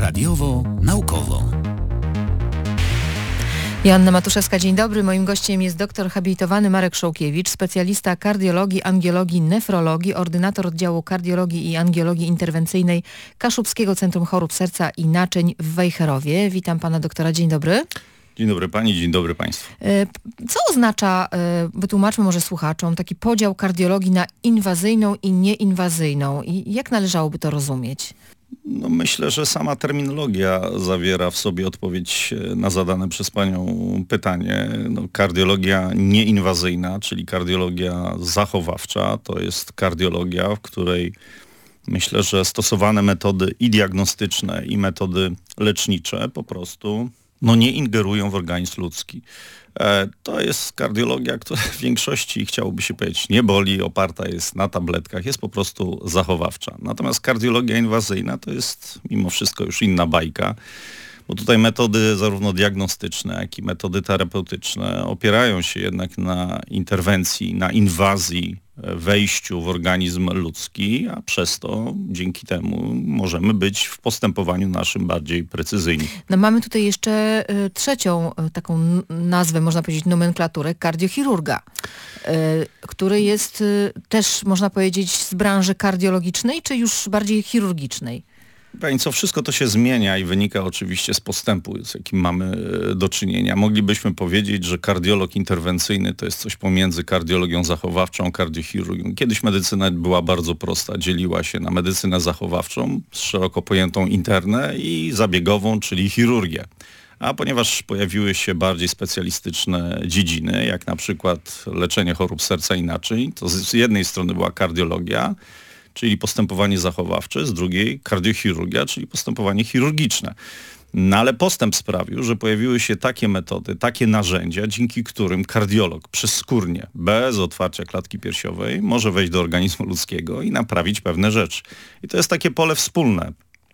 Radiowo-naukowo. Joanna Matuszewska, dzień dobry. Moim gościem jest doktor habilitowany Marek Szołkiewicz, specjalista kardiologii, angiologii, nefrologii, ordynator oddziału kardiologii i angiologii interwencyjnej Kaszubskiego Centrum Chorób Serca i Naczyń w Wejherowie. Witam pana doktora, dzień dobry. Dzień dobry pani, dzień dobry państwu. Co oznacza, wytłumaczmy może słuchaczom, taki podział kardiologii na inwazyjną i nieinwazyjną i jak należałoby to rozumieć? No myślę, że sama terminologia zawiera w sobie odpowiedź na zadane przez panią pytanie. Kardiologia nieinwazyjna, czyli kardiologia zachowawcza, to jest kardiologia, w której myślę, że stosowane metody i diagnostyczne, i metody lecznicze po prostu nie ingerują w organizm ludzki. To jest kardiologia, która w większości, chciałoby się powiedzieć, nie boli, oparta jest na tabletkach, jest po prostu zachowawcza. Natomiast kardiologia inwazyjna to jest mimo wszystko już inna bajka, bo tutaj metody zarówno diagnostyczne, jak i metody terapeutyczne opierają się jednak na interwencji, na inwazji, wejściu w organizm ludzki, a przez to dzięki temu możemy być w postępowaniu naszym bardziej precyzyjni. No mamy tutaj jeszcze trzecią taką nazwę, można powiedzieć, nomenklaturę kardiochirurga, który jest też, można powiedzieć, z branży kardiologicznej, czy już bardziej chirurgicznej? Pani co, wszystko to się zmienia i wynika oczywiście z postępu, z jakim mamy do czynienia. Moglibyśmy powiedzieć, że kardiolog interwencyjny to jest coś pomiędzy kardiologią zachowawczą, kardiochirurgią. Kiedyś medycyna była bardzo prosta, dzieliła się na medycynę zachowawczą, szeroko pojętą internę i zabiegową, czyli chirurgię. A ponieważ pojawiły się bardziej specjalistyczne dziedziny, jak na przykład leczenie chorób serca i naczyń, to z jednej strony była kardiologia, czyli postępowanie zachowawcze, z drugiej kardiochirurgia, czyli postępowanie chirurgiczne. No ale postęp sprawił, że pojawiły się takie metody, takie narzędzia, dzięki którym kardiolog przezskórnie, bez otwarcia klatki piersiowej, może wejść do organizmu ludzkiego i naprawić pewne rzeczy. I to jest takie pole wspólne.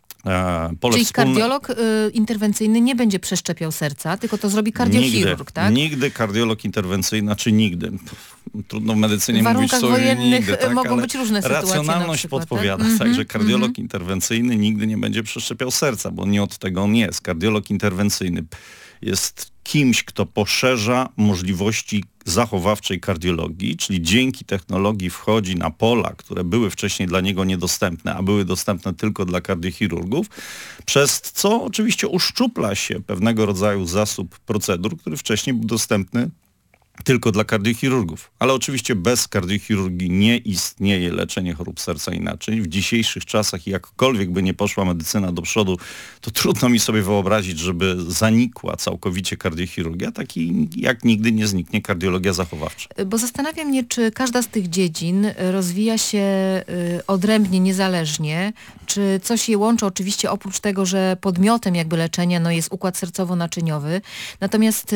Czyli kardiolog interwencyjny nie będzie przeszczepiał serca, tylko to zrobi kardiochirurg, tak? Nigdy kardiolog interwencyjny, czy nigdy. Trudno w medycynie mówić sobie wojennych nigdy, tak, mogą być różne sytuacje. Racjonalność podpowiada, tak, że kardiolog interwencyjny nigdy nie będzie przeszczepiał serca, bo nie od tego on jest. Kardiolog interwencyjny jest kimś, kto poszerza możliwości zachowawczej kardiologii, czyli dzięki technologii wchodzi na pola, które były wcześniej dla niego niedostępne, a były dostępne tylko dla kardiochirurgów, przez co oczywiście uszczupla się pewnego rodzaju zasób procedur, który wcześniej był dostępny tylko dla kardiochirurgów. Ale oczywiście bez kardiochirurgii nie istnieje leczenie chorób serca i naczyń. W dzisiejszych czasach, jakkolwiek by nie poszła medycyna do przodu, to trudno mi sobie wyobrazić, żeby zanikła całkowicie kardiochirurgia, tak jak nigdy nie zniknie kardiologia zachowawcza. Bo zastanawiam mnie, czy każda z tych dziedzin rozwija się odrębnie, niezależnie, czy coś je łączy, oczywiście oprócz tego, że podmiotem jakby leczenia jest układ sercowo-naczyniowy. Natomiast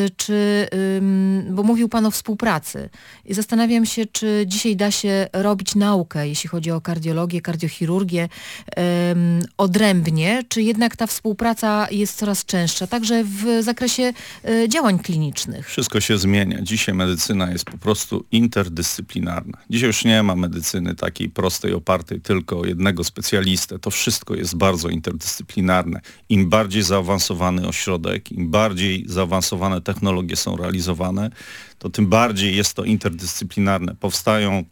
bo mówił pan o współpracy. I zastanawiam się, czy dzisiaj da się robić naukę, jeśli chodzi o kardiologię, kardiochirurgię, odrębnie, czy jednak ta współpraca jest coraz częstsza, także w zakresie działań klinicznych? Wszystko się zmienia. Dzisiaj medycyna jest po prostu interdyscyplinarna. Dzisiaj już nie ma medycyny takiej prostej, opartej tylko o jednego specjalistę. To wszystko jest bardzo interdyscyplinarne. Im bardziej zaawansowany ośrodek, im bardziej zaawansowane technologie są realizowane, to tym bardziej jest to interdyscyplinarne. Powstają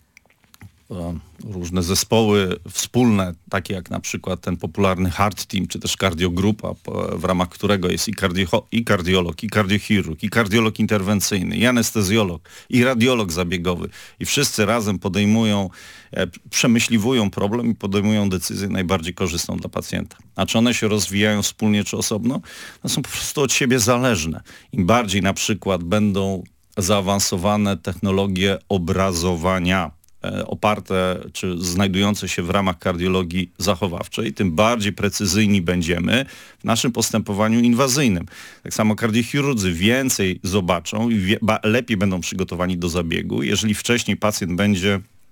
różne zespoły wspólne, takie jak na przykład ten popularny Heart Team, czy też kardiogrupa, w ramach którego jest i kardiolog, i kardiochirurg, i kardiolog interwencyjny, i anestezjolog, i radiolog zabiegowy. I wszyscy razem przemyśliwują problem i podejmują decyzję najbardziej korzystną dla pacjenta. A czy one się rozwijają wspólnie, czy osobno? No są po prostu od siebie zależne. Im bardziej na przykład będą zaawansowane technologie obrazowania, oparte czy znajdujące się w ramach kardiologii zachowawczej, tym bardziej precyzyjni będziemy w naszym postępowaniu inwazyjnym. Tak samo kardiochirurdzy więcej zobaczą i lepiej będą przygotowani do zabiegu. Jeżeli wcześniej pacjent będzie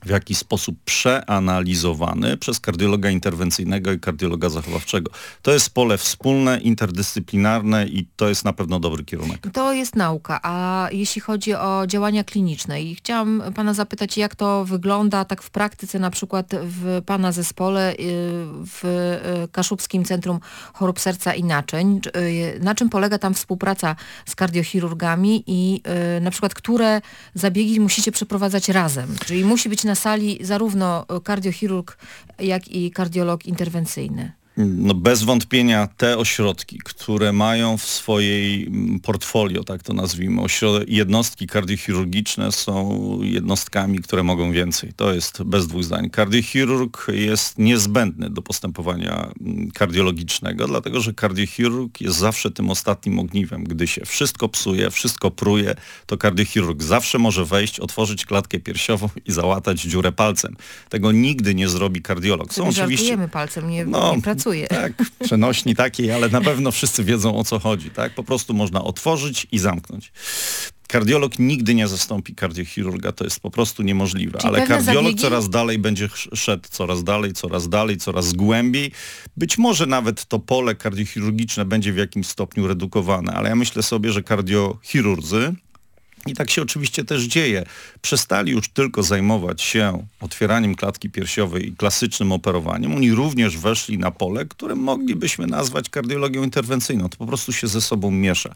w jakiś sposób przeanalizowany przez kardiologa interwencyjnego i kardiologa zachowawczego. To jest pole wspólne, interdyscyplinarne i to jest na pewno dobry kierunek. To jest nauka, a jeśli chodzi o działania kliniczne i chciałam pana zapytać, jak to wygląda tak w praktyce, na przykład w pana zespole w Kaszubskim Centrum Chorób Serca i Naczyń. Na czym polega tam współpraca z kardiochirurgami i na przykład które zabiegi musicie przeprowadzać razem? Czyli musi być na sali zarówno kardiochirurg, jak i kardiolog interwencyjny. No bez wątpienia te ośrodki, które mają w swojej portfolio, tak to nazwijmy, jednostki kardiochirurgiczne są jednostkami, które mogą więcej. To jest bez dwóch zdań. Kardiochirurg jest niezbędny do postępowania kardiologicznego, dlatego że kardiochirurg jest zawsze tym ostatnim ogniwem. Gdy się wszystko psuje, wszystko pruje, to kardiochirurg zawsze może wejść, otworzyć klatkę piersiową i załatać dziurę palcem. Tego nigdy nie zrobi kardiolog. Są oczywiście palcem, nie pracuje. Tak, przenośni takiej, ale na pewno wszyscy wiedzą, o co chodzi. Tak? Po prostu można otworzyć i zamknąć. Kardiolog nigdy nie zastąpi kardiochirurga, to jest po prostu niemożliwe. Czyli ale kardiolog zabiegi? coraz dalej będzie szedł coraz dalej, coraz głębiej. Być może nawet to pole kardiochirurgiczne będzie w jakimś stopniu redukowane, ale ja myślę sobie, że kardiochirurdzy, i tak się oczywiście też dzieje, przestali już tylko zajmować się otwieraniem klatki piersiowej i klasycznym operowaniem. Oni również weszli na pole, które moglibyśmy nazwać kardiologią interwencyjną. To po prostu się ze sobą miesza.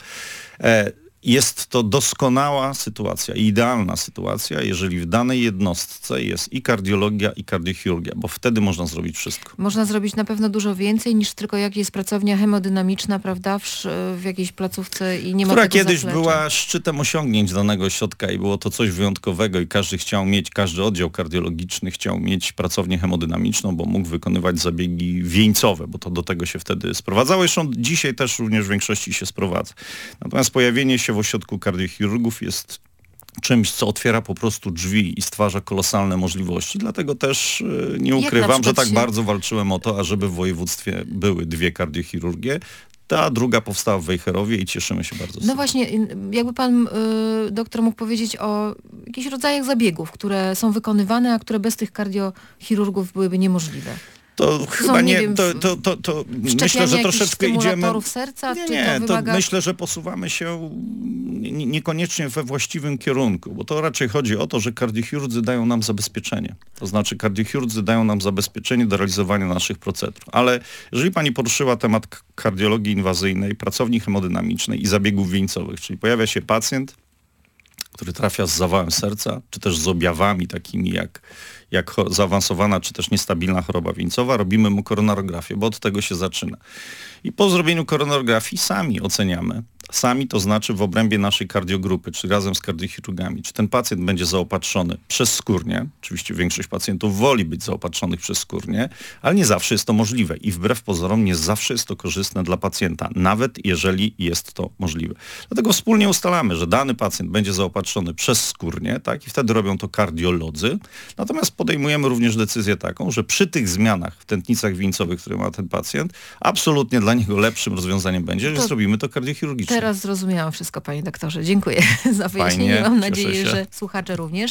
Jest to doskonała sytuacja, idealna sytuacja, jeżeli w danej jednostce jest i kardiologia, i kardiochirurgia, bo wtedy można zrobić wszystko. Można zrobić na pewno dużo więcej niż tylko jak jest pracownia hemodynamiczna, prawda, w jakiejś placówce i nie ma która tego kiedyś zaplecza. była szczytem osiągnięć danego ośrodka i było to coś wyjątkowego i każdy oddział kardiologiczny chciał mieć pracownię hemodynamiczną, bo mógł wykonywać zabiegi wieńcowe, bo to do tego się wtedy sprowadzało. Zresztą dzisiaj też również w większości się sprowadza. Natomiast pojawienie się w ośrodku kardiochirurgów jest czymś, co otwiera po prostu drzwi i stwarza kolosalne możliwości. Dlatego też nie ukrywam, że tak bardzo walczyłem o to, ażeby w województwie były 2 kardiochirurgie. Ta druga powstała w Wejherowie i cieszymy się bardzo z tego. No właśnie, jakby pan doktor mógł powiedzieć o jakichś rodzajach zabiegów, które są wykonywane, a które bez tych kardiochirurgów byłyby niemożliwe. To chyba nie, wiem, to myślę, że troszeczkę idziemy... serca, Nie, czy nie, to wymaga... myślę, że posuwamy się niekoniecznie we właściwym kierunku, bo to raczej chodzi o to, że kardiochirurdzy dają nam zabezpieczenie. To znaczy kardiochirurdzy dają nam zabezpieczenie do realizowania naszych procedur. Ale jeżeli pani poruszyła temat kardiologii inwazyjnej, pracowni hemodynamicznej i zabiegów wieńcowych, czyli pojawia się pacjent, który trafia z zawałem serca, czy też z objawami takimi jak zaawansowana, czy też niestabilna choroba wieńcowa, robimy mu koronarografię, bo od tego się zaczyna. I po zrobieniu koronarografii sami oceniamy, sami to znaczy w obrębie naszej kardiogrupy, czy razem z kardiochirurgami, czy ten pacjent będzie zaopatrzony przezskórnie, oczywiście większość pacjentów woli być zaopatrzonych przezskórnie, ale nie zawsze jest to możliwe i wbrew pozorom nie zawsze jest to korzystne dla pacjenta, nawet jeżeli jest to możliwe. Dlatego wspólnie ustalamy, że dany pacjent będzie zaopatrzony przezskórnie, tak, i wtedy robią to kardiolodzy, natomiast podejmujemy również decyzję taką, że przy tych zmianach w tętnicach wieńcowych, które ma ten pacjent, absolutnie dla niego lepszym rozwiązaniem będzie, że zrobimy to kardiochirurgicznie. Teraz zrozumiałam wszystko, panie doktorze. Dziękuję za wyjaśnienie. Fajnie, mam nadzieję, że słuchacze również.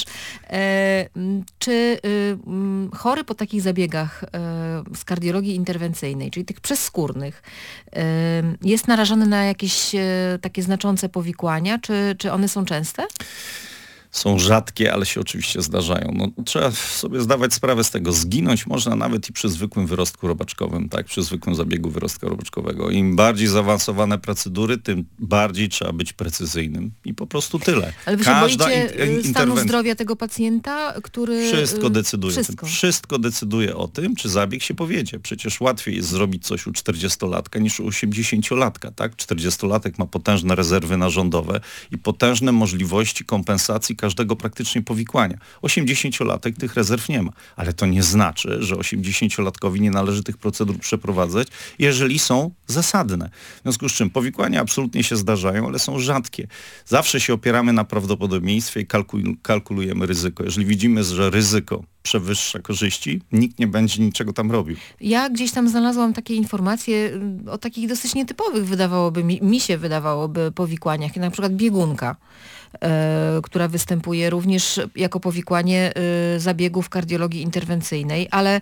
Czy chory po takich zabiegach z kardiologii interwencyjnej, czyli tych przezskórnych, jest narażony na jakieś takie znaczące powikłania? Czy one są częste? Są rzadkie, ale się oczywiście zdarzają. No, trzeba sobie zdawać sprawę z tego. Zginąć można nawet i przy zwykłym wyrostku robaczkowym, tak? Przy zwykłym zabiegu wyrostka robaczkowego. Im bardziej zaawansowane procedury, tym bardziej trzeba być precyzyjnym. I po prostu tyle. Ale wy się boicie stanu zdrowia tego pacjenta, który... Wszystko decyduje. Wszystko decyduje o tym, czy zabieg się powiedzie. Przecież łatwiej jest zrobić coś u 40-latka niż u 80-latka, tak? 40-latek ma potężne rezerwy narządowe i potężne możliwości kompensacji każdego praktycznie powikłania. 80-latek tych rezerw nie ma, ale to nie znaczy, że 80-latkowi nie należy tych procedur przeprowadzać, jeżeli są zasadne. W związku z czym powikłania absolutnie się zdarzają, ale są rzadkie. Zawsze się opieramy na prawdopodobieństwie i kalkulujemy ryzyko. Jeżeli widzimy, że ryzyko przewyższa korzyści, nikt nie będzie niczego tam robił. Ja gdzieś tam znalazłam takie informacje o takich dosyć nietypowych, mi się wydawałoby, powikłaniach, jak na przykład biegunka, która występuje również jako powikłanie zabiegów kardiologii interwencyjnej, ale...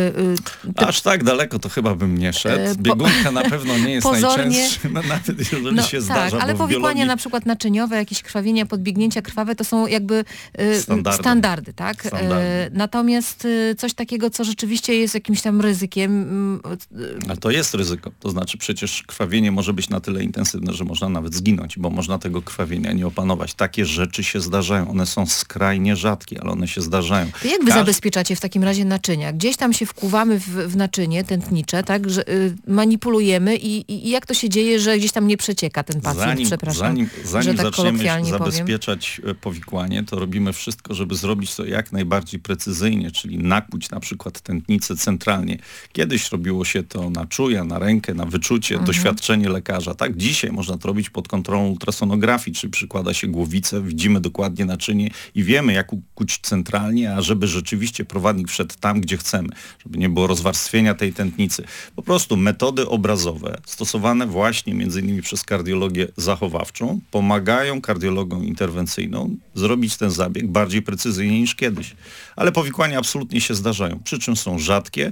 Aż tak daleko to chyba bym nie szedł. Biegunka na pewno nie jest najczęstszym, nawet jeżeli się zdarza. Tak, ale bo w powikłania biologii... na przykład naczyniowe, jakieś krwawienia, podbiegnięcia krwawe, to są jakby standardy, tak? Natomiast coś takiego, co rzeczywiście jest jakimś tam ryzykiem... Ale to jest ryzyko. To znaczy przecież krwawienie może być na tyle intensywne, że można nawet zginąć, bo można tego krwawienia nie opanować. Takie rzeczy się zdarzają. One są skrajnie rzadkie, ale one się zdarzają. To jak wy zabezpieczacie w takim razie naczynia? Gdzieś tam się wkuwamy w naczynie tętnicze, tak? Że manipulujemy i jak to się dzieje, że gdzieś tam nie przecieka ten pacjent, zanim że tak zaczniemy zabezpieczać powikłanie, to robimy wszystko, żeby zrobić to jak najbardziej precyzyjnie, czyli nakłuć na przykład tętnicę centralnie. Kiedyś robiło się to na czuja, na rękę, na wyczucie, doświadczenie lekarza. Tak, dzisiaj można to robić pod kontrolą ultrasonografii, czyli przykłada się głowicę, widzimy dokładnie naczynie i wiemy, jak ukuć centralnie, a żeby rzeczywiście prowadnik wszedł tam, gdzie chcemy, żeby nie było rozwarstwienia tej tętnicy. Po prostu metody obrazowe stosowane właśnie między innymi przez kardiologię zachowawczą pomagają kardiologom interwencyjną zrobić ten zabieg bardziej precyzyjnie niż kiedyś. Ale powikłania absolutnie się zdarzają, przy czym są rzadkie.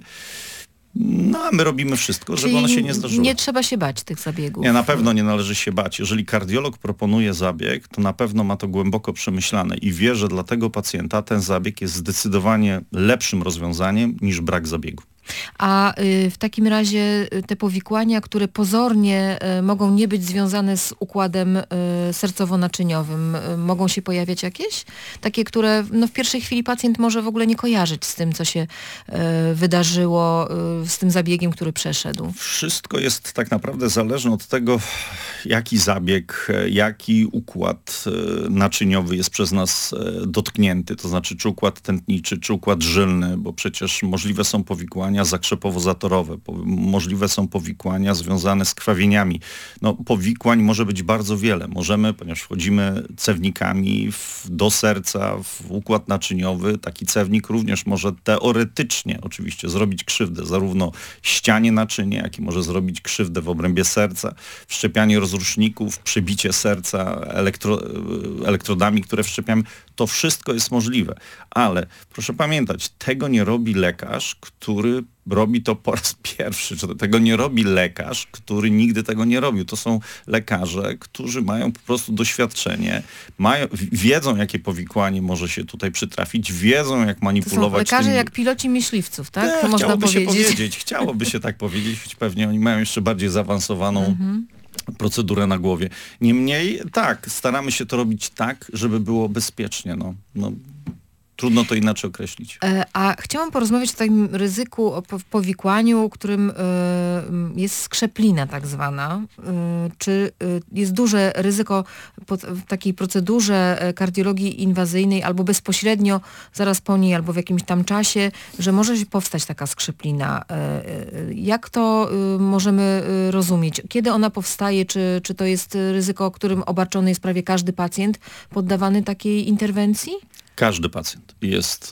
No a my robimy wszystko, żeby ono się nie zdarzyło. Nie trzeba się bać tych zabiegów. Nie, na pewno nie należy się bać. Jeżeli kardiolog proponuje zabieg, to na pewno ma to głęboko przemyślane i wie, że dla tego pacjenta ten zabieg jest zdecydowanie lepszym rozwiązaniem niż brak zabiegu. A w takim razie te powikłania, które pozornie mogą nie być związane z układem sercowo-naczyniowym, mogą się pojawiać jakieś? Takie, które w pierwszej chwili pacjent może w ogóle nie kojarzyć z tym, co się wydarzyło, z tym zabiegiem, który przeszedł. Wszystko jest tak naprawdę zależne od tego, jaki zabieg, jaki układ naczyniowy jest przez nas dotknięty. To znaczy, czy układ tętniczy, czy układ żylny, bo przecież możliwe są powikłania zakrzepowo-zatorowe, możliwe są powikłania związane z krwawieniami. No, powikłań może być bardzo wiele. Możemy, ponieważ wchodzimy cewnikami do serca, w układ naczyniowy, taki cewnik również może teoretycznie oczywiście zrobić krzywdę zarówno ścianie naczynia, jak i może zrobić krzywdę w obrębie serca, wszczepianie rozruszników, przebicie serca elektrodami, które wszczepiamy. To wszystko jest możliwe, ale proszę pamiętać, tego nie robi lekarz, który robi to po raz pierwszy. Tego nie robi lekarz, który nigdy tego nie robił. To są lekarze, którzy mają po prostu doświadczenie, wiedzą, jakie powikłanie może się tutaj przytrafić, wiedzą, jak manipulować. To są lekarze tym... jak piloci myśliwców, tak? To można powiedzieć. Chciałoby się tak powiedzieć, choć pewnie oni mają jeszcze bardziej zaawansowaną procedurę na głowie. Niemniej tak, staramy się to robić tak, żeby było bezpiecznie. Trudno to inaczej określić. A chciałam porozmawiać o takim ryzyku, o powikłaniu, którym jest skrzeplina tak zwana. Czy jest duże ryzyko w takiej procedurze kardiologii inwazyjnej albo bezpośrednio zaraz po niej, albo w jakimś tam czasie, że może się powstać taka skrzeplina? Jak to możemy rozumieć? Kiedy ona powstaje? Czy to jest ryzyko, którym obarczony jest prawie każdy pacjent poddawany takiej interwencji? Każdy pacjent jest...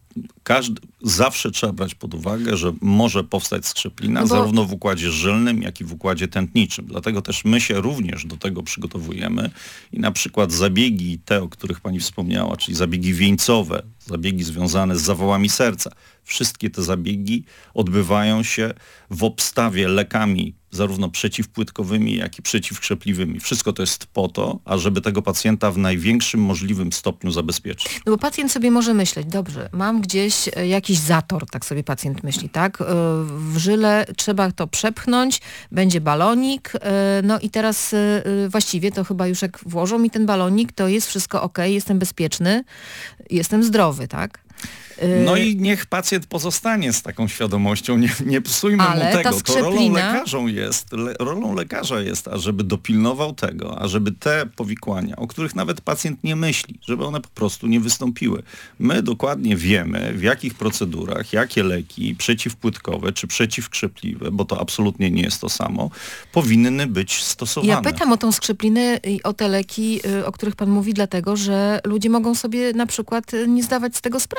Zawsze trzeba brać pod uwagę, że może powstać skrzeplina zarówno w układzie żylnym, jak i w układzie tętniczym. Dlatego też my się również do tego przygotowujemy i na przykład zabiegi te, o których pani wspomniała, czyli zabiegi wieńcowe, zabiegi związane z zawałami serca, wszystkie te zabiegi odbywają się w obstawie lekami zarówno przeciwpłytkowymi, jak i przeciwkrzepliwymi. Wszystko to jest po to, ażeby tego pacjenta w największym możliwym stopniu zabezpieczyć. No bo pacjent sobie może myśleć, dobrze, mam gdzieś jakiś zator, tak sobie pacjent myśli, tak? W żyle trzeba to przepchnąć, będzie balonik, no i teraz właściwie to chyba już jak włożą mi ten balonik, to jest wszystko okej, jestem bezpieczny, jestem zdrowy, tak? No i niech pacjent pozostanie z taką świadomością, nie psujmy mu tego. To rolą lekarza jest, ażeby dopilnował tego, ażeby te powikłania, o których nawet pacjent nie myśli, żeby one po prostu nie wystąpiły. My dokładnie wiemy, w jakich procedurach, jakie leki przeciwpłytkowe czy przeciwkrzepliwe, bo to absolutnie nie jest to samo, powinny być stosowane. Ja pytam o tą skrzeplinę i o te leki, o których pan mówi, dlatego, że ludzie mogą sobie na przykład nie zdawać z tego sprawy, że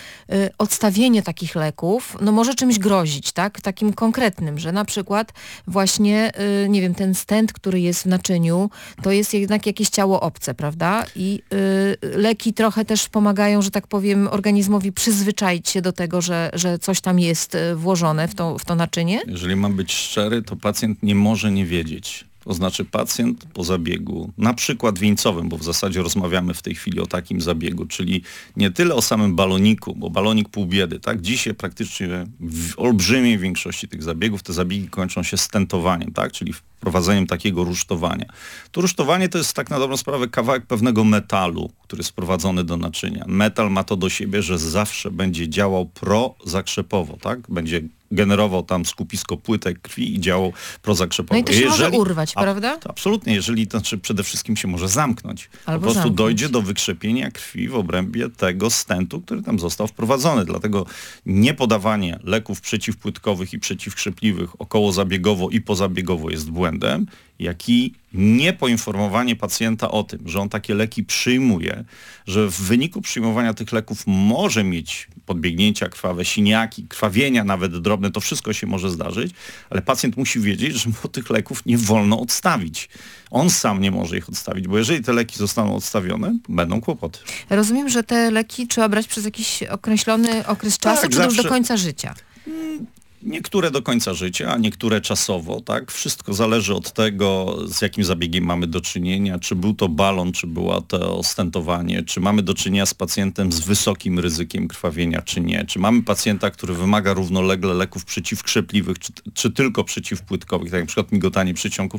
odstawienie takich leków może czymś grozić, tak? Takim konkretnym, że na przykład właśnie, nie wiem, ten stent, który jest w naczyniu, to jest jednak jakieś ciało obce, prawda? I leki trochę też pomagają, że tak powiem, organizmowi przyzwyczaić się do tego, że coś tam jest włożone w to naczynie. Jeżeli mam być szczery, to pacjent nie może nie wiedzieć. To znaczy pacjent po zabiegu, na przykład wieńcowym, bo w zasadzie rozmawiamy w tej chwili o takim zabiegu, czyli nie tyle o samym baloniku, bo balonik pół biedy, tak? Dzisiaj praktycznie w olbrzymiej większości tych zabiegów te zabiegi kończą się stentowaniem, tak? Czyli wprowadzeniem takiego rusztowania. To rusztowanie to jest tak na dobrą sprawę kawałek pewnego metalu, który jest wprowadzony do naczynia. Metal ma to do siebie, że zawsze będzie działał prozakrzepowo, tak? Będzie generował tam skupisko płytek krwi i działał prozakrzepowo. No i to się może urwać, prawda? Absolutnie, jeżeli to znaczy przede wszystkim się może zamknąć. Albo po prostu zamknąć. dojdzie do wykrzepienia krwi w obrębie tego stentu, który tam został wprowadzony. Dlatego niepodawanie leków przeciwpłytkowych i przeciwkrzepliwych okołozabiegowo i pozabiegowo jest błędem, jak i niepoinformowanie pacjenta o tym, że on takie leki przyjmuje, że w wyniku przyjmowania tych leków może mieć podbiegnięcia krwawe, siniaki, krwawienia nawet drobne, to wszystko się może zdarzyć, ale pacjent musi wiedzieć, że mu tych leków nie wolno odstawić. On sam nie może ich odstawić, bo jeżeli te leki zostaną odstawione, będą kłopoty. Rozumiem, że te leki trzeba brać przez jakiś określony okres czasu, Tak, czy to już do zawsze. końca życia? Niektóre do końca życia, a niektóre czasowo, tak? Wszystko zależy od tego, z jakim zabiegiem mamy do czynienia, czy był to balon, czy było to stentowanie, czy mamy do czynienia z pacjentem z wysokim ryzykiem krwawienia, czy nie, czy mamy pacjenta, który wymaga równolegle leków przeciwkrzepliwych, czy tylko przeciwpłytkowych, tak jak na przykład migotanie przyciągów.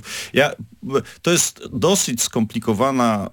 To jest dosyć skomplikowana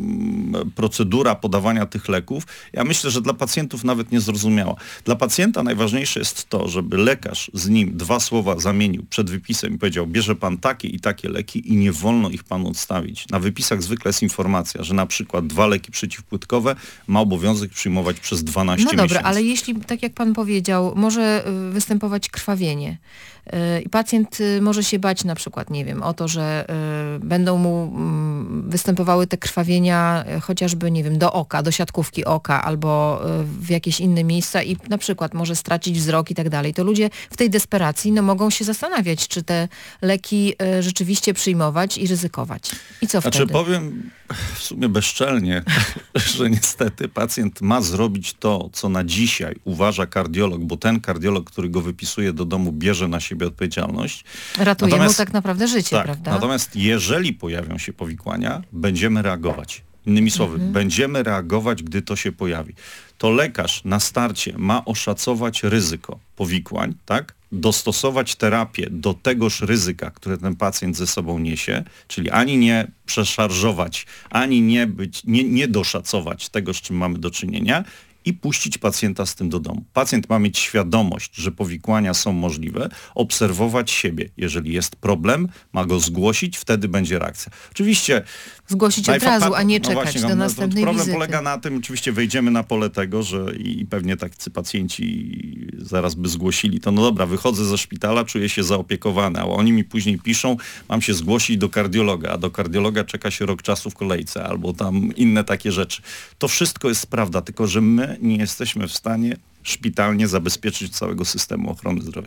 procedura podawania tych leków. Ja myślę, że dla pacjentów nawet niezrozumiała. Dla pacjenta najważniejsze jest to, żeby lekarz z nim 2 słowa zamienił przed wypisem i powiedział, bierze pan takie i takie leki i nie wolno ich panu odstawić. Na wypisach zwykle jest informacja, że na przykład 2 leki przeciwpłytkowe ma obowiązek przyjmować przez 12 miesięcy. No dobra, ale jeśli, tak jak pan powiedział, może występować krwawienie i pacjent może się bać na przykład, nie wiem, o to, że będą mu występowały te krwawienia chociażby, nie wiem, do oka, do siatkówki oka albo w jakieś inne miejsca i na przykład może stracić wzrok i tak dalej, to ludzie w tej desperacji mogą się zastanawiać, czy te leki rzeczywiście przyjmować i ryzykować. I co wtedy? Znaczy powiem w sumie bezczelnie, że niestety pacjent ma zrobić to, co na dzisiaj uważa kardiolog, bo ten kardiolog, który go wypisuje do domu, bierze na siebie odpowiedzialność. Ratuje mu tak naprawdę życie, tak, prawda? Natomiast jeżeli pojawią się powikłania, będziemy reagować. Innymi słowy, będziemy reagować, gdy to się pojawi. To lekarz na starcie ma oszacować ryzyko powikłań, tak? Dostosować terapię do tegoż ryzyka, które ten pacjent ze sobą niesie, czyli ani nie przeszarżować, ani nie doszacować tego, z czym mamy do czynienia i puścić pacjenta z tym do domu. Pacjent ma mieć świadomość, że powikłania są możliwe, obserwować siebie. Jeżeli jest problem, ma go zgłosić, wtedy będzie reakcja. Oczywiście zgłosić od razu, a nie czekać do następnej problem wizyty. polega na tym, oczywiście wejdziemy na pole tego, że i pewnie tacy pacjenci zaraz by zgłosili to, no dobra, wychodzę ze szpitala, czuję się zaopiekowany, a oni mi później piszą, mam się zgłosić do kardiologa, a do kardiologa czeka się rok czasu w kolejce, albo tam inne takie rzeczy. To wszystko jest prawda, tylko że my nie jesteśmy w stanie szpitalnie zabezpieczyć całego systemu ochrony zdrowia.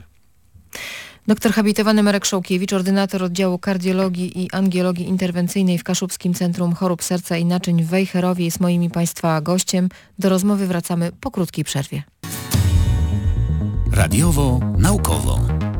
Doktor habilitowany Marek Szołkiewicz, ordynator oddziału kardiologii i angiologii interwencyjnej w Kaszubskim Centrum Chorób Serca i Naczyń w Wejherowie jest moim i Państwa gościem. Do rozmowy wracamy po krótkiej przerwie. Radiowo naukowo.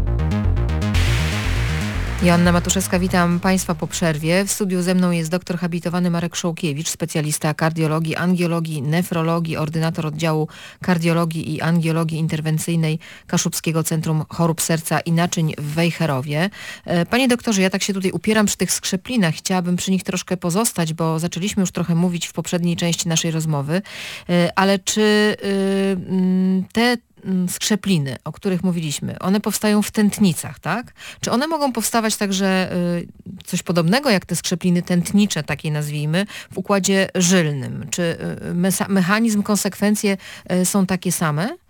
Joanna Matuszewska, witam Państwa po przerwie. W studiu ze mną jest doktor habilitowany Marek Szołkiewicz, specjalista kardiologii, angiologii, nefrologii, ordynator oddziału kardiologii i angiologii interwencyjnej Kaszubskiego Centrum Chorób Serca i Naczyń w Wejherowie. Panie doktorze, ja tak się tutaj upieram przy tych skrzeplinach. Chciałabym przy nich troszkę pozostać, bo zaczęliśmy już trochę mówić w poprzedniej części naszej rozmowy, ale czy te skrzepliny, o których mówiliśmy, one powstają w tętnicach, tak? Czy one mogą powstawać także coś podobnego jak te skrzepliny tętnicze, takiej nazwijmy, w układzie żylnym? Czy mechanizm, konsekwencje są takie same?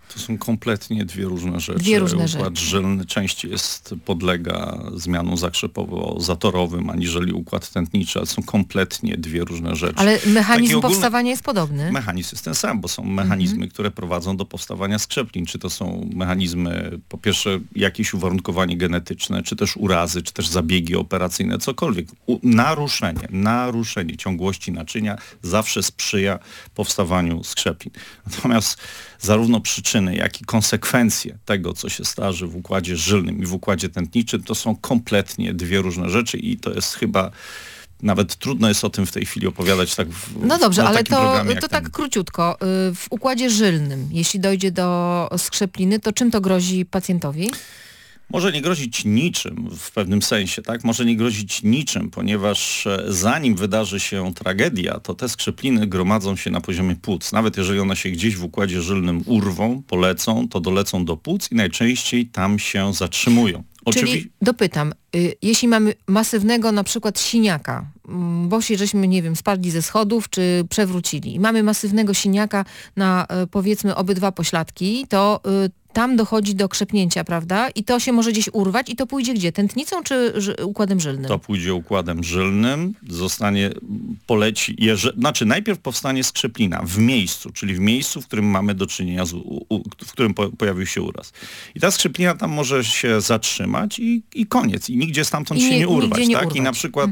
To są kompletnie dwie różne rzeczy. Dwie różne Układ rzeczy. żylny częściej podlega zmianom zakrzepowo-zatorowym, aniżeli układ tętniczy, ale są kompletnie dwie różne rzeczy. Ale mechanizm Taki ogólny powstawania jest podobny. Mechanizm jest ten sam, bo są mechanizmy, które prowadzą do powstawania skrzeplin. Czy to są mechanizmy, po pierwsze jakieś uwarunkowanie genetyczne, czy też urazy, czy też zabiegi operacyjne, cokolwiek. Naruszenie ciągłości naczynia zawsze sprzyja powstawaniu skrzeplin. Natomiast zarówno przyczyny, jak i konsekwencje tego, co się starzy w układzie żylnym i w układzie tętniczym, to są kompletnie dwie różne rzeczy i to jest chyba... Nawet trudno jest o tym w tej chwili opowiadać tak No dobrze, na ale takim programie jak to ten. tak króciutko. W układzie żylnym, jeśli dojdzie do skrzepliny, to czym to grozi pacjentowi? Może nie grozić niczym w pewnym sensie, tak? Może nie grozić niczym, ponieważ zanim wydarzy się tragedia, to te skrzepliny gromadzą się na poziomie płuc. Nawet jeżeli one się gdzieś w układzie żylnym urwą, polecą, to dolecą do płuc i najczęściej tam się zatrzymują. Czyli dopytam, jeśli mamy masywnego na przykład siniaka, bo się żeśmy, nie wiem, spadli ze schodów czy przewrócili i mamy masywnego siniaka na powiedzmy obydwa pośladki, to tam dochodzi do krzepnięcia, prawda? I to się może gdzieś urwać i to pójdzie gdzie? Tętnicą czy układem żylnym? To pójdzie układem żylnym, znaczy najpierw powstanie skrzeplina w miejscu, czyli w miejscu, w którym mamy do czynienia, w którym pojawił się uraz. I ta skrzeplina tam może się zatrzymać i koniec. I nigdzie stamtąd się nie urwać. Tak? I na przykład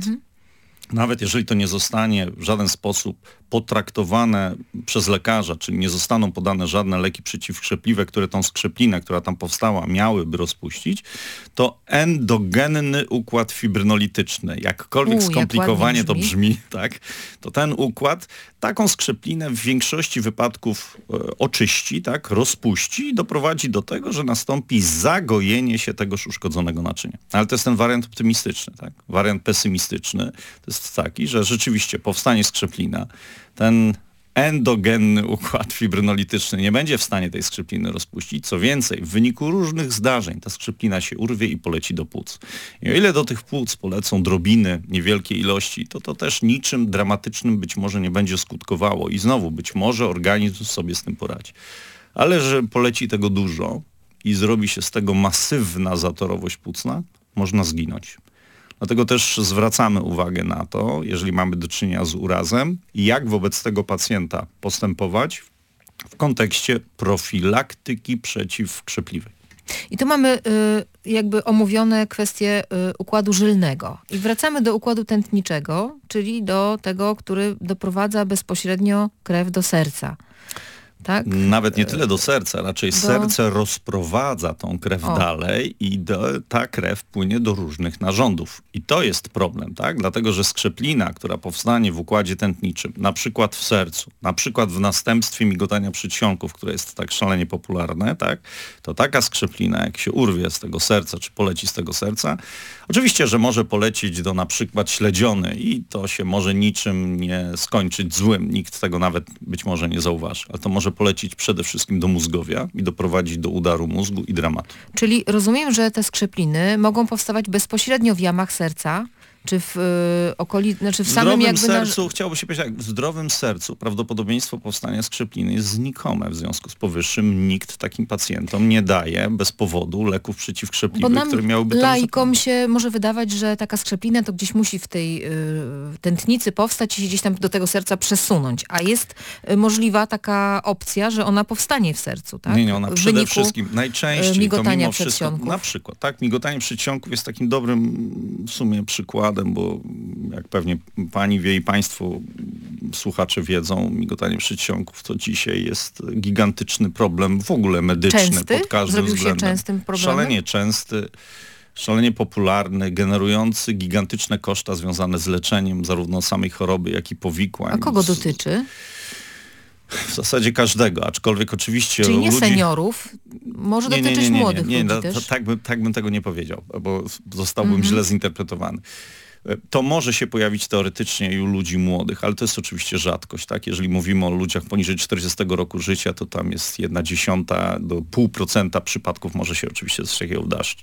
nawet jeżeli to nie zostanie w żaden sposób potraktowane przez lekarza, czyli nie zostaną podane żadne leki przeciwkrzepliwe, które tą skrzeplinę, która tam powstała, miałyby rozpuścić, to endogenny układ fibrynolityczny, jakkolwiek skomplikowanie jak to brzmi, tak, to ten układ taką skrzeplinę w większości wypadków oczyści, tak, rozpuści i doprowadzi do tego, że nastąpi zagojenie się tegoż uszkodzonego naczynia. Ale to jest ten wariant optymistyczny, tak? Wariant pesymistyczny to jest taki, że rzeczywiście powstanie skrzeplina, ten endogenny układ fibrynolityczny nie będzie w stanie tej skrzepliny rozpuścić. Co więcej, w wyniku różnych zdarzeń ta skrzeplina się urwie i poleci do płuc. I o ile do tych płuc polecą drobiny niewielkiej ilości, to też niczym dramatycznym być może nie będzie skutkowało i znowu być może organizm sobie z tym poradzi. Ale że poleci tego dużo i zrobi się z tego masywna zatorowość płucna, można zginąć. Dlatego też zwracamy uwagę na to, jeżeli mamy do czynienia z urazem, jak wobec tego pacjenta postępować w kontekście profilaktyki przeciwkrzepliwej. I tu mamy jakby omówione kwestie układu żylnego. I wracamy do układu tętniczego, czyli do tego, który doprowadza bezpośrednio krew do serca. Tak? Nawet nie tyle do serca, raczej serce rozprowadza tą krew dalej i ta krew płynie do różnych narządów. I to jest problem, tak? Dlatego, że skrzeplina, która powstanie w układzie tętniczym, na przykład w sercu, na przykład w następstwie migotania przedsionków, które jest tak szalenie popularne, tak? To taka skrzeplina, jak się urwie z tego serca, czy poleci z tego serca, oczywiście, że może polecieć do na przykład śledziony i to się może niczym nie skończyć złym. Nikt tego nawet być może nie zauważy, ale to może polecieć przede wszystkim do mózgowia i doprowadzić do udaru mózgu i dramatu. Czyli rozumiem, że te skrzepliny mogą powstawać bezpośrednio w jamach serca, czy w w samym jakby... Chciałoby się powiedzieć tak, w zdrowym sercu prawdopodobieństwo powstania skrzepliny jest znikome. W związku z powyższym nikt takim pacjentom nie daje bez powodu leków przeciwkrzepliwych, które miałyby... Laikom się może wydawać, że taka skrzeplina to gdzieś musi w tej tętnicy powstać i się gdzieś tam do tego serca przesunąć. A jest możliwa taka opcja, że ona powstanie w sercu, tak? Nie, ona przede wszystkim najczęściej migotania to mimo przedsionków. wszystko, na przykład, tak, migotanie przedsionków jest takim dobrym w sumie przykładem, bo jak pewnie pani wie i państwo słuchacze wiedzą, migotanie przedsionków to dzisiaj jest gigantyczny problem w ogóle medyczny. Częsty? Pod każdym Zrobił względem. się częstym problemem? Szalenie częsty, szalenie popularny, generujący gigantyczne koszta związane z leczeniem zarówno samej choroby, jak i powikłań. A kogo dotyczy? W zasadzie każdego, aczkolwiek oczywiście Czyli nie ludzi... seniorów, może dotyczyć młodych ludzi też. Tak bym tego nie powiedział, bo zostałbym źle zinterpretowany. To może się pojawić teoretycznie i u ludzi młodych, ale to jest oczywiście rzadkość. Tak? Jeżeli mówimy o ludziach poniżej 40 roku życia, to tam jest 1/10 do 0,5% przypadków może się oczywiście coś takiego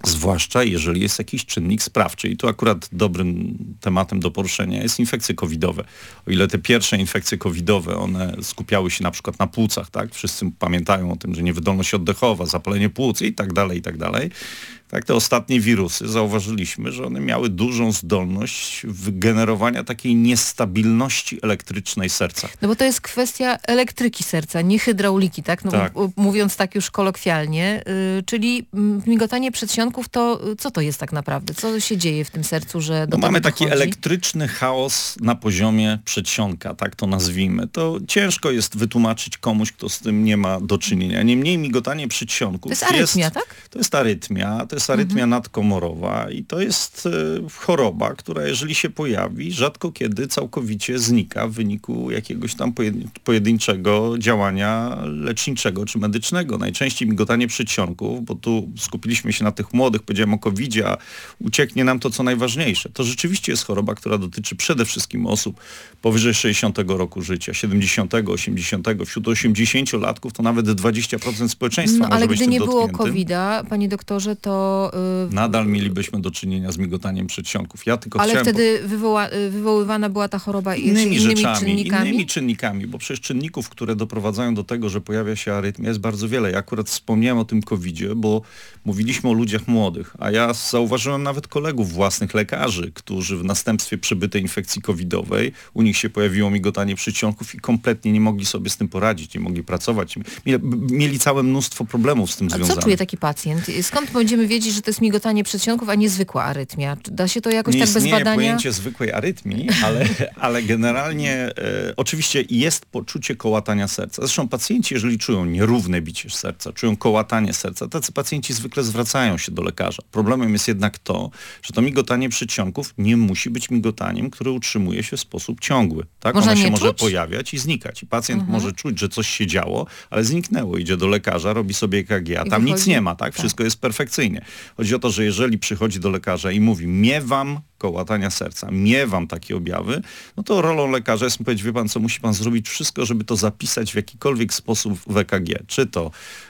Zwłaszcza jeżeli jest jakiś czynnik sprawczy. I tu akurat dobrym tematem do poruszenia jest infekcje covidowe. O ile te pierwsze infekcje covidowe, one skupiały się na przykład na płucach, tak? Wszyscy pamiętają o tym, że niewydolność oddechowa, zapalenie płuc i tak dalej, i tak dalej. Tak, te ostatnie wirusy zauważyliśmy, że one miały dużą zdolność wygenerowania takiej niestabilności elektrycznej serca. No bo to jest kwestia elektryki serca, nie hydrauliki, tak? No, Tak. Mówiąc tak już kolokwialnie. Czyli migotanie przedsionków, to co to jest tak naprawdę? Co się dzieje w tym sercu, że do tego Mamy taki dochodzi? elektryczny chaos na poziomie przedsionka, tak to nazwijmy. To ciężko jest wytłumaczyć komuś, kto z tym nie ma do czynienia. Niemniej migotanie przedsionków To jest arytmia, tak? To jest arytmia nadkomorowa i to jest choroba, która jeżeli się pojawi, rzadko kiedy całkowicie znika w wyniku jakiegoś tam pojedynczego działania leczniczego czy medycznego. Najczęściej migotanie przedsionków, bo tu skupiliśmy się na tych młodych, powiedziałem o COVID-zie, a ucieknie nam to, co najważniejsze. To rzeczywiście jest choroba, która dotyczy przede wszystkim osób powyżej 60 roku życia, 70, 80, wśród 80-latków to nawet 20% społeczeństwa No może ale być gdy tym nie było dotkniętym. COVID-a, panie doktorze, to... Nadal mielibyśmy do czynienia z migotaniem przedsionków. Ja tylko ale chciałem wtedy wywoływana była ta choroba innymi rzeczami, czynnikami? innymi czynnikami, bo przecież czynników, które doprowadzają do tego, że pojawia się arytmia, jest bardzo wiele. Ja akurat wspomniałem o tym COVID-zie, bo mówiliśmy o ludziach młodych, a ja zauważyłem nawet kolegów własnych lekarzy, którzy w następstwie przebytej infekcji covidowej, u nich się pojawiło migotanie przedsionków i kompletnie nie mogli sobie z tym poradzić, nie mogli pracować. Mieli całe mnóstwo problemów z tym A związanych. co czuje taki pacjent? Skąd będziemy wiedzieć, że to jest migotanie przedsionków, a nie zwykła arytmia? Czy da się to jakoś Nie tak bez istnieje badania? pojęcie zwykłej arytmii, ale generalnie oczywiście jest poczucie kołatania serca. Zresztą pacjenci, jeżeli czują nierówne bicie serca, czują kołatanie serca, tacy pacjenci zwykle zwracają się do lekarza. Problemem jest jednak to, że to migotanie przedsionków nie musi być migotaniem, które utrzymuje się w sposób ciągły. Tak? Można Ono się nie może czuć? pojawiać i znikać. I pacjent może czuć, że coś się działo, ale zniknęło. Idzie do lekarza, robi sobie EKG, a I tam nic wychodzi. nie ma. Tak? Wszystko jest perfekcyjnie. Chodzi o to, że jeżeli przychodzi do lekarza i mówi, miewam kołatania serca, miewam takie objawy, no to rolą lekarza jest mu powiedzieć, wie pan co, musi pan zrobić wszystko, żeby to zapisać w jakikolwiek sposób w EKG. Czy to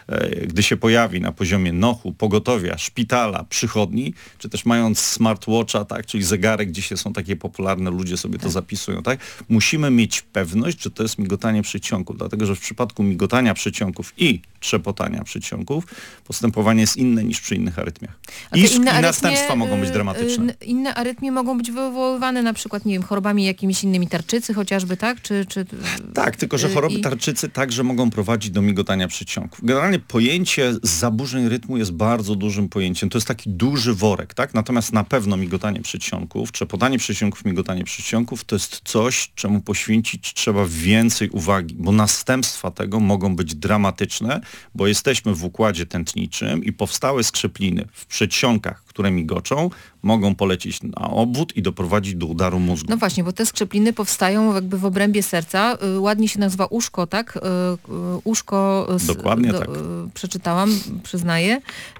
gdy się pojawi na poziomie nochu, pogotowia, szpitala, przychodni, czy też mając smartwatcha, tak, czyli zegarek, gdzie się są takie popularne, ludzie sobie to zapisują, tak, musimy mieć pewność, że to jest migotanie przedsionków, dlatego że w przypadku migotania przedsionków i trzepotania przedsionków postępowanie jest inne niż przy innych arytmiach. I następstwa mogą być dramatyczne. Inne arytmie mogą być wywoływane na przykład, nie wiem, chorobami jakimiś innymi tarczycy chociażby, tak? Tak, tylko że choroby tarczycy także mogą prowadzić do migotania przedsionków. Generalnie pojęcie zaburzeń rytmu jest bardzo dużym pojęciem. To jest taki duży worek, tak? Natomiast na pewno migotanie przedsionków, trzepotanie przedsionków, migotanie przedsionków to jest coś, czemu poświęcić trzeba więcej uwagi, bo następstwa tego mogą być dramatyczne, bo jesteśmy w układzie tętniczym i powstałe skrzepliny w przedsionkach, które migoczą, mogą polecieć na obwód i doprowadzić do udaru mózgu. No właśnie, bo te skrzepliny powstają jakby w obrębie serca. Ładnie się nazywa uszko, tak? Uszko. Dokładnie tak. Przeczytałam, przyznaję.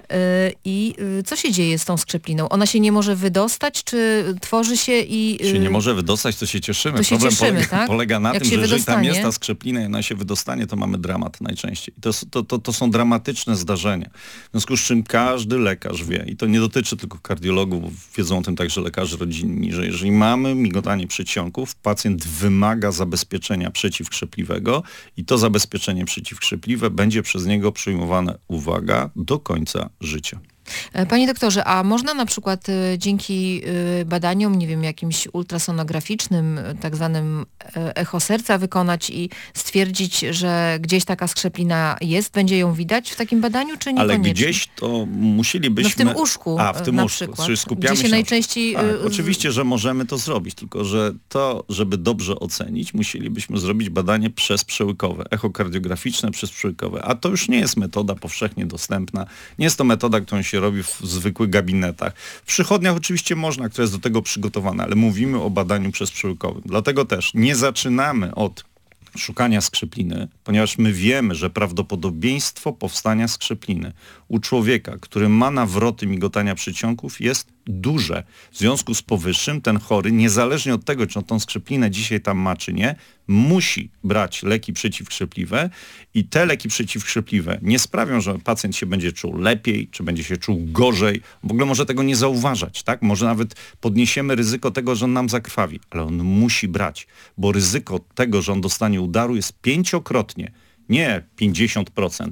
I co się dzieje z tą skrzepliną? Ona się nie może wydostać, czy tworzy się i... się nie może wydostać, to się cieszymy. To się Problem cieszymy, tak? polega na Jak tym, się że jeżeli tam wydostanie? jest ta skrzeplina i ona się wydostanie, to mamy dramat najczęściej. To są dramatyczne zdarzenia. W związku z czym każdy lekarz wie, i to nie dotyczy tylko kardiologów, wiedzą o tym także lekarze rodzinni, że jeżeli mamy migotanie przedsionków, pacjent wymaga zabezpieczenia przeciwkrzepliwego i to zabezpieczenie przeciwkrzepliwe będzie przez niego przyjmowane, uwaga, do końca życia. Panie doktorze, a można na przykład dzięki badaniom, nie wiem, jakimś ultrasonograficznym, tak zwanym echo serca wykonać i stwierdzić, że gdzieś taka skrzeplina jest? Będzie ją widać w takim badaniu, czy niekoniecznie? Ale gdzieś to musielibyśmy... No w tym uszku w tym na uszku. przykład, Czyli skupiamy gdzie się najczęściej... Tak, oczywiście, że możemy to zrobić, tylko że to, żeby dobrze ocenić, musielibyśmy zrobić badanie przezprzełykowe, echokardiograficzne przezprzełykowe, a to już nie jest metoda powszechnie dostępna, nie jest to metoda, którą się robi w zwykłych gabinetach. W przychodniach oczywiście można, która jest do tego przygotowana, ale mówimy o badaniu przezprzełykowym. Dlatego też nie zaczynamy od szukania skrzepliny, ponieważ my wiemy, że prawdopodobieństwo powstania skrzepliny u człowieka, który ma nawroty migotania przedsionków, jest duże. W związku z powyższym ten chory, niezależnie od tego, czy on tą skrzeplinę dzisiaj tam ma, czy nie, musi brać leki przeciwkrzepliwe i te leki przeciwkrzepliwe nie sprawią, że pacjent się będzie czuł lepiej, czy będzie się czuł gorzej. W ogóle może tego nie zauważać, tak? Może nawet podniesiemy ryzyko tego, że on nam zakrwawi, ale on musi brać, bo ryzyko tego, że on dostanie udaru jest 5-krotnie, nie 50%,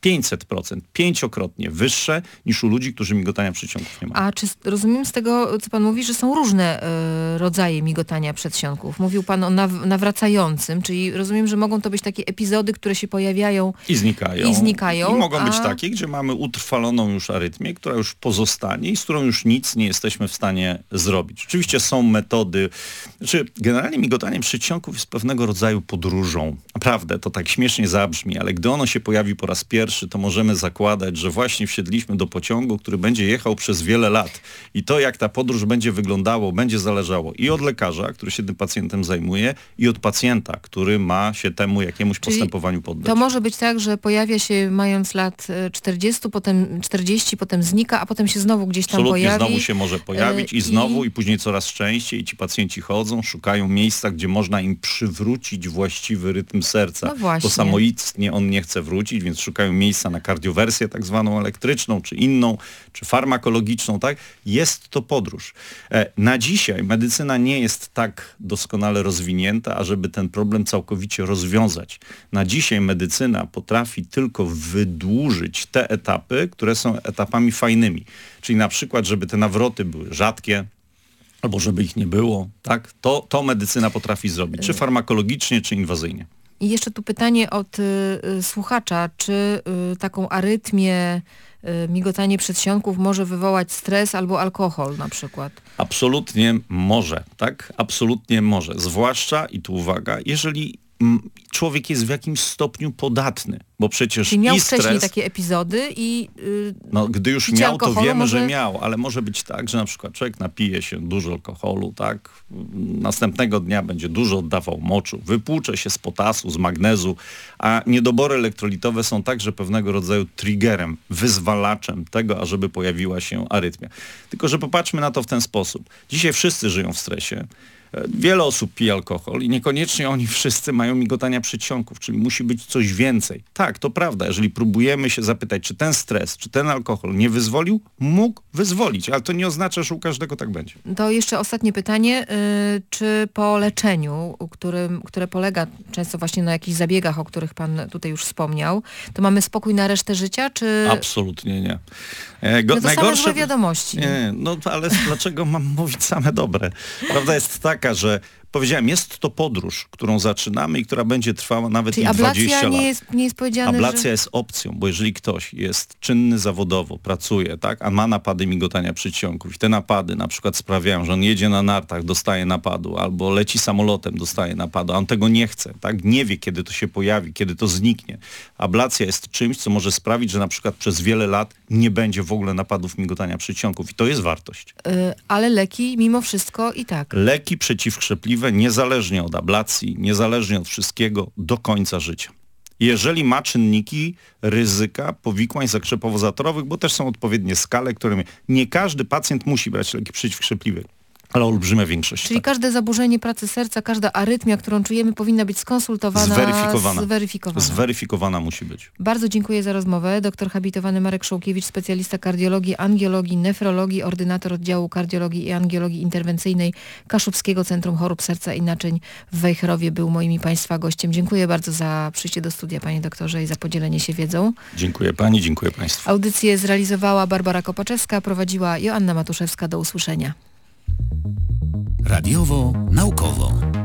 500%, 5-krotnie wyższe niż u ludzi, którzy migotania przedsionków nie mają. A czy rozumiem z tego, co pan mówi, że są różne rodzaje migotania przedsionków? Mówił pan o nawracającym, czyli rozumiem, że mogą to być takie epizody, które się pojawiają I znikają. I znikają, I mogą być takie, gdzie mamy utrwaloną już arytmię, która już pozostanie i z którą już nic nie jesteśmy w stanie zrobić. Oczywiście są metody, generalnie migotanie przedsionków jest pewnego rodzaju podróżą. Naprawdę, to tak śmiesznie zabrzmi, ale gdy ono się pojawi po raz pierwszy, to możemy zakładać, że właśnie wsiedliśmy do pociągu, który będzie jechał przez wiele lat. I to, jak ta podróż będzie wyglądało, będzie zależało i od lekarza, który się tym pacjentem zajmuje, i od pacjenta, który ma się temu jakiemuś postępowaniu poddać. To może być tak, że pojawia się mając lat 40, potem 40, potem znika, a potem się znowu gdzieś tam Absolutnie, pojawi. znowu się może pojawić i znowu, i później coraz częściej i ci pacjenci chodzą, szukają miejsca, gdzie można im przywrócić właściwy rytm serca. No właśnie. Bo samoistnie on nie chce wrócić, więc szukają miejsca na kardiowersję tak zwaną elektryczną, czy inną, czy farmakologiczną, tak? Jest to podróż. Na dzisiaj medycyna nie jest tak doskonale rozwinięta, ażeby ten problem całkowicie rozwiązać. Na dzisiaj medycyna potrafi tylko wydłużyć te etapy, które są etapami fajnymi. Czyli na przykład, żeby te nawroty były rzadkie, albo żeby ich nie było, tak? To medycyna potrafi zrobić, czy farmakologicznie, czy inwazyjnie. I jeszcze tu pytanie od słuchacza, czy taką arytmię, migotanie przedsionków może wywołać stres albo alkohol na przykład? Absolutnie może, tak? Absolutnie może. Zwłaszcza, i tu uwaga, jeżeli człowiek jest w jakimś stopniu podatny, bo przecież Czyli miał i stres, wcześniej takie epizody i gdy już picie miał, to alkoholu wiemy, może... że miał, ale może być tak, że na przykład człowiek napije się dużo alkoholu, tak? Następnego dnia będzie dużo oddawał moczu, wypłucze się z potasu, z magnezu, a niedobory elektrolitowe są także pewnego rodzaju triggerem, wyzwalaczem tego, ażeby pojawiła się arytmia. Tylko że popatrzmy na to w ten sposób. Dzisiaj wszyscy żyją w stresie. Wiele osób pije alkohol i niekoniecznie oni wszyscy mają migotania przedsionków, czyli musi być coś więcej. Tak, to prawda, jeżeli próbujemy się zapytać, czy ten stres, czy ten alkohol nie wyzwolił, mógł wyzwolić, ale to nie oznacza, że u każdego tak będzie. To jeszcze ostatnie pytanie, czy po leczeniu, które polega często właśnie na jakichś zabiegach, o których pan tutaj już wspomniał, to mamy spokój na resztę życia, czy... Absolutnie nie. No to same złe wiadomości. Nie, no ale dlaczego mam mówić same dobre? Prawda jest taka, że powiedziałem, jest to podróż, którą zaczynamy i która będzie trwała nawet Czyli i 20 ablacja lat. nie jest powiedziane, Ablacja że... jest opcją, bo jeżeli ktoś jest czynny zawodowo, pracuje, tak, a ma napady migotania przedsionków i te napady na przykład sprawiają, że on jedzie na nartach, dostaje napadu, albo leci samolotem, dostaje napadu, a on tego nie chce, tak, nie wie, kiedy to się pojawi, kiedy to zniknie. Ablacja jest czymś, co może sprawić, że na przykład przez wiele lat nie będzie w ogóle napadów migotania przedsionków i to jest wartość. Ale leki mimo wszystko i tak. Leki przeciwkrzepliwe niezależnie od ablacji, niezależnie od wszystkiego do końca życia. Jeżeli ma czynniki ryzyka powikłań zakrzepowo-zatorowych, bo też są odpowiednie skale, które nie każdy pacjent musi brać leki przeciwkrzepliwe, ale olbrzymia większość. Czyli tak. każde zaburzenie pracy serca, każda arytmia, którą czujemy, powinna być skonsultowana, Zweryfikowana musi być. Bardzo dziękuję za rozmowę. Doktor habilitowany Marek Szołkiewicz, specjalista kardiologii, angiologii, nefrologii, ordynator oddziału kardiologii i angiologii interwencyjnej Kaszubskiego Centrum Chorób Serca i Naczyń w Wejherowie był moim i Państwa gościem. Dziękuję bardzo za przyjście do studia, panie doktorze, i za podzielenie się wiedzą. Dziękuję pani, dziękuję państwu. Audycję zrealizowała Barbara Kopaczewska, prowadziła Joanna Matuszewska. Do usłyszenia. Radiowo naukowo.